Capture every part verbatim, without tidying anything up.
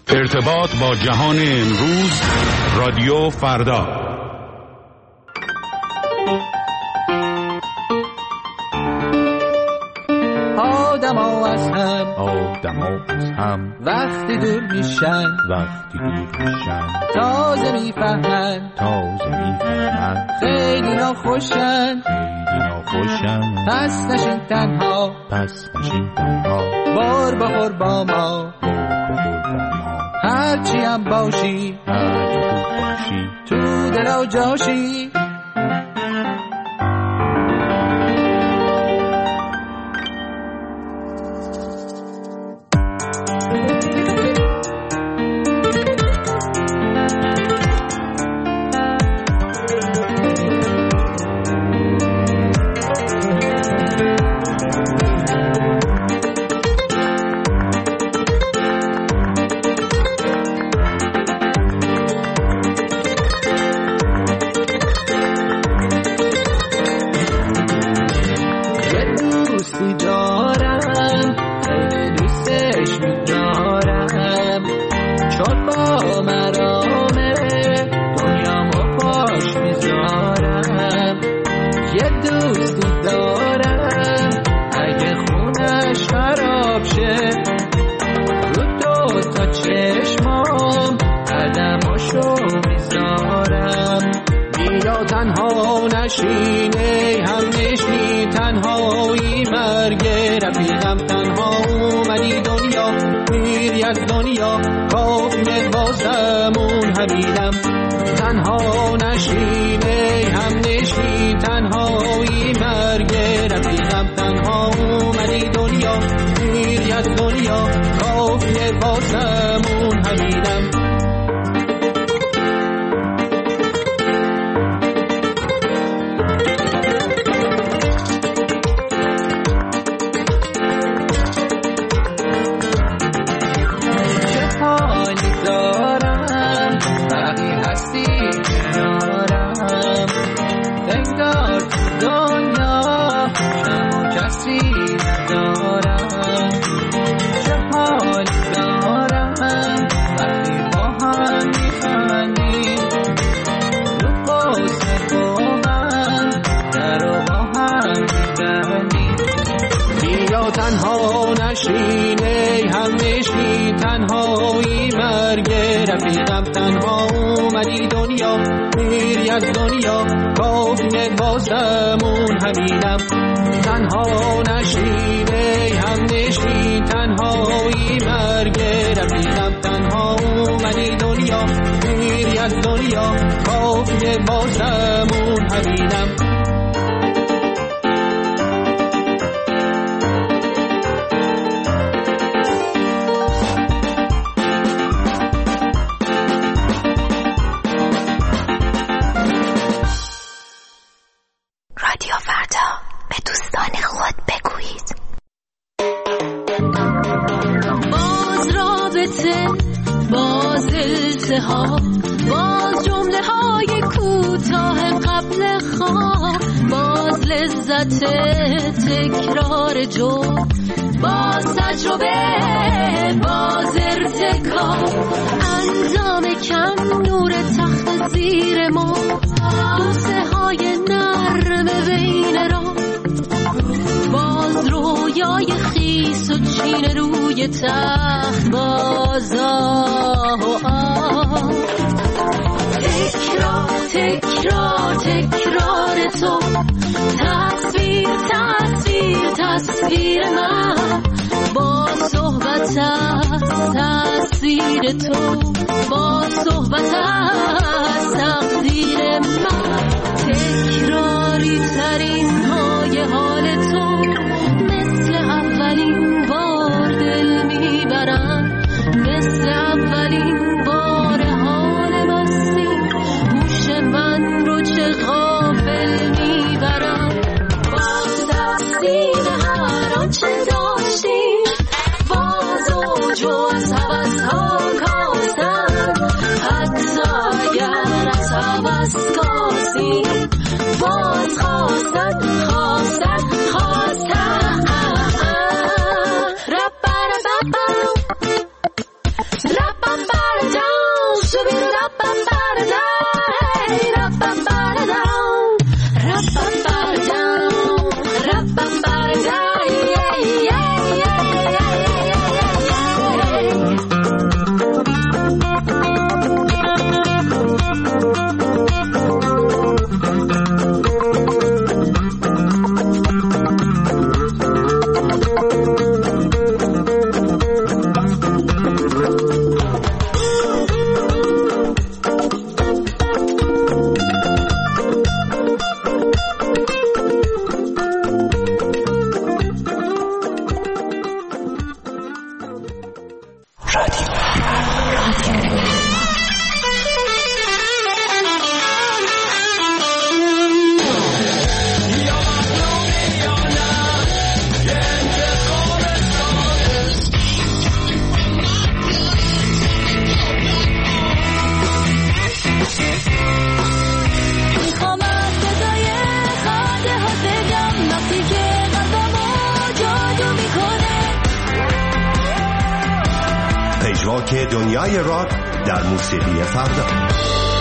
ارتباط با جهان امروز، رادیو فردا. آدما از هم آدما از هم وقتی دور میشن وقتی دور میشن تازه میفهمن تازه میفهمن خیلی ناخوشن خیلی ناخوشن پس نشین تنها پس نشین تنها بار بخور با ما بار بخور با ما هرچی هم باشی هرچی خوب باشی تو دل و جاشی. تکرار جو باز تجربه باز ارتکاب انجام کم نور تخت زیر ما بوسه های نرم بین را باز رویای خیس و چین روی تخت باز آه و آه تکرار تکرار تکرار تو تصویر تصویر تصویر من با صحبت از تصویر تو با صحبت از تقدیر من تکراری ترین های حال تو مثل اولین بار دل میبرم مثل اولین بار حال مستی گوش من رو چه غافل میبرم هر آنچه داشتیم باز و جو از حوث ها کاستن حتی اگر از حوث کاستیم باز خواستن خواستن خواستن رب رب رب رب که دنیای راک در موسیقی فردا.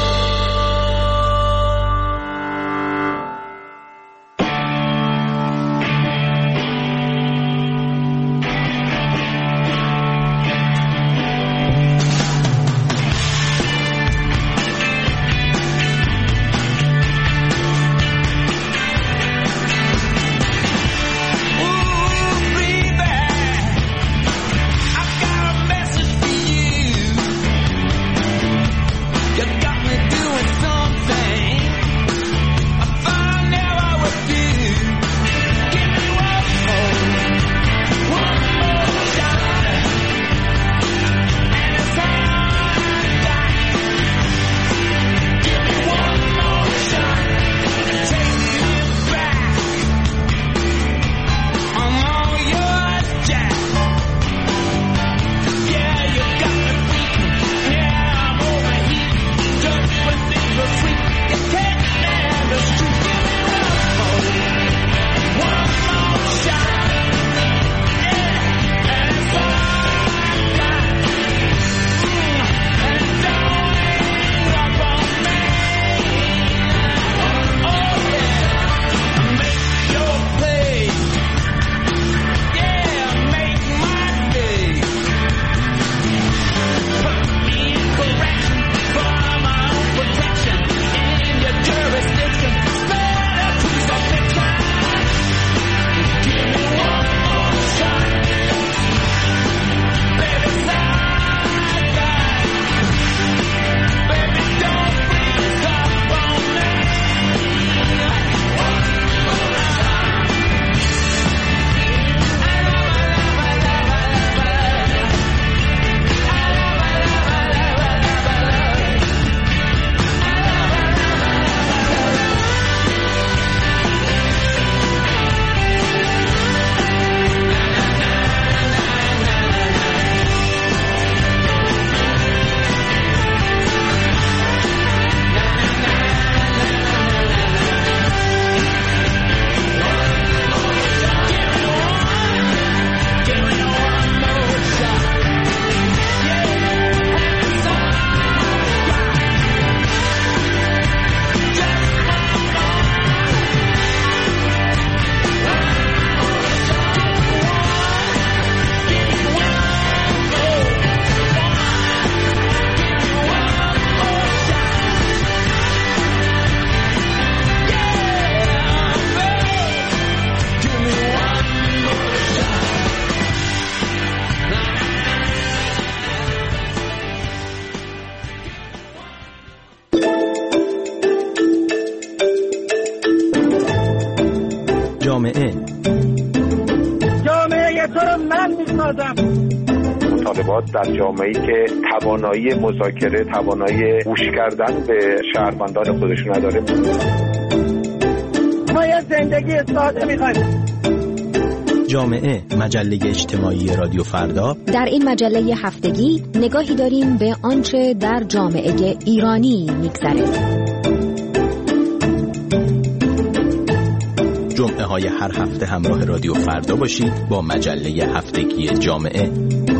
جامعه جامعه تو رو من میسازم. مطالبات در جامعه‌ای که توانایی مذاکره، توانایی گوش کردن به شهروندان خودشون نداره. ما یه زندگی ساده می‌خوایم. جامعه، مجله اجتماعی رادیو فردا. در این مجله هفتگی نگاهی داریم به آنچه در جامعه ایرانی می‌گذره. جمعه های هر هفته همراه رادیو فردا باشید با مجله هفتگی جامعه.